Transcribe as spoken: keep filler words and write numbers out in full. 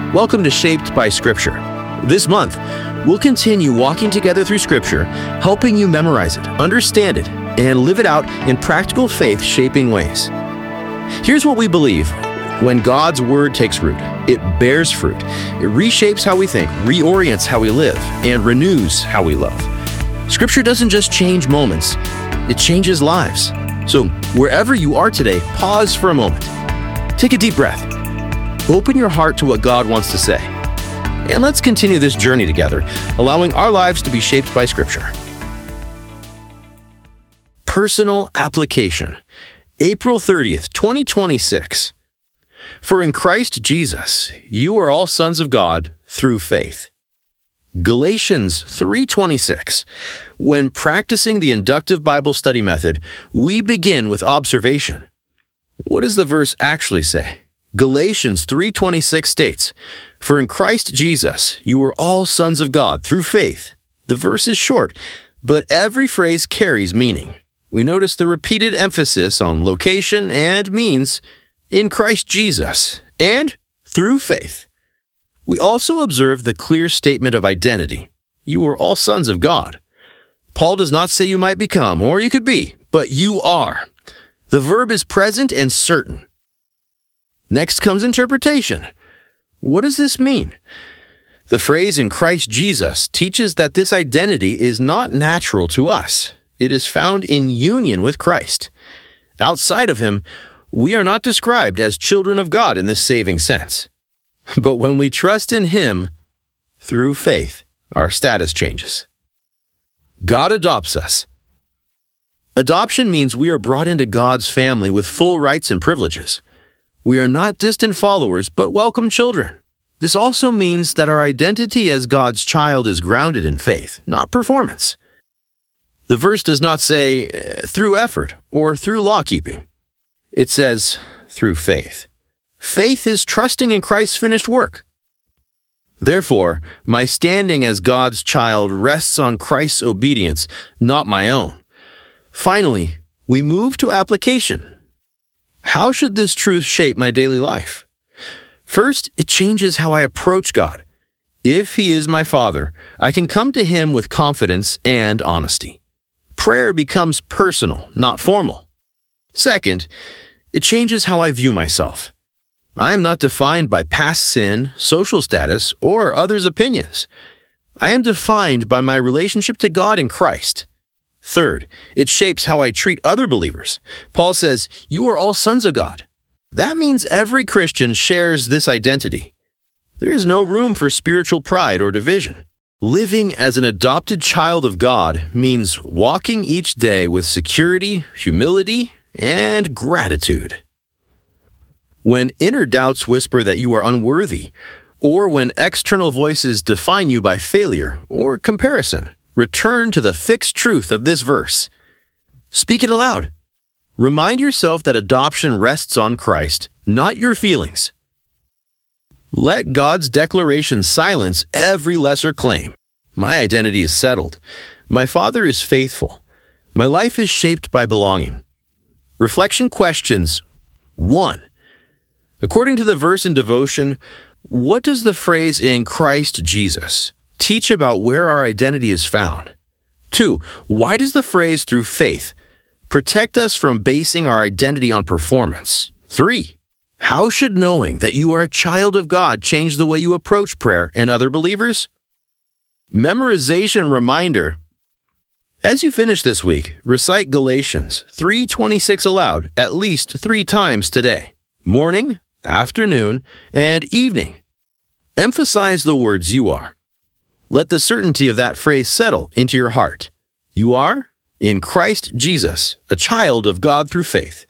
Welcome to Shaped by Scripture. This month, we'll continue walking together through Scripture, helping you memorize it, understand it, and live it out in practical faith-shaping ways. Here's what we believe. When God's Word takes root, it bears fruit. It reshapes how we think, reorients how we live, and renews how we love. Scripture doesn't just change moments, it changes lives. So wherever you are today, pause for a moment. Take a deep breath. Open your heart to what God wants to say. And let's continue this journey together, allowing our lives to be shaped by Scripture. Personal application. April thirtieth, twenty twenty-six. For in Christ Jesus, you are all sons of God through faith. Galatians three twenty-six. When practicing the inductive Bible study method, we begin with observation. What does the verse actually say? Galatians three twenty-six states, For in Christ Jesus, you are all sons of God through faith. The verse is short, but every phrase carries meaning. We notice the repeated emphasis on location and means in Christ Jesus and through faith. We also observe the clear statement of identity. You are all sons of God. Paul does not say you might become or you could be, but you are. The verb is present and certain. Next comes interpretation. What does this mean? The phrase in Christ Jesus teaches that this identity is not natural to us. It is found in union with Christ. Outside of Him, we are not described as children of God in this saving sense. But when we trust in Him, through faith, our status changes. God adopts us. Adoption means we are brought into God's family with full rights and privileges. We are not distant followers, but welcome children. This also means that our identity as God's child is grounded in faith, not performance. The verse does not say, through effort or through law-keeping. It says, through faith. Faith is trusting in Christ's finished work. Therefore, my standing as God's child rests on Christ's obedience, not my own. Finally, we move to application. How should this truth shape my daily life? First, it changes how I approach God. If He is my Father, I can come to Him with confidence and honesty. Prayer becomes personal, not formal. Second, it changes how I view myself. I am not defined by past sin, social status, or others' opinions. I am defined by my relationship to God in Christ. Third, it shapes how I treat other believers. Paul says, you are all sons of God. That means every Christian shares this identity. There is no room for spiritual pride or division. Living as an adopted child of God means walking each day with security, humility, and gratitude. When inner doubts whisper that you are unworthy, or when external voices define you by failure or comparison, return to the fixed truth of this verse. Speak it aloud. Remind yourself that adoption rests on Christ, not your feelings. Let God's declaration silence every lesser claim. My identity is settled. My Father is faithful. My life is shaped by belonging. Reflection questions. one. According to the verse in devotion, what does the phrase in Christ Jesus teach about where our identity is found? two. Why does the phrase through faith protect us from basing our identity on performance? three. How should knowing that you are a child of God change the way you approach prayer and other believers? Memorization reminder. As you finish this week, recite Galatians three twenty-six aloud at least three times today. Morning, afternoon, and evening. Emphasize the words you are. Let the certainty of that phrase settle into your heart. You are, in Christ Jesus, a child of God through faith.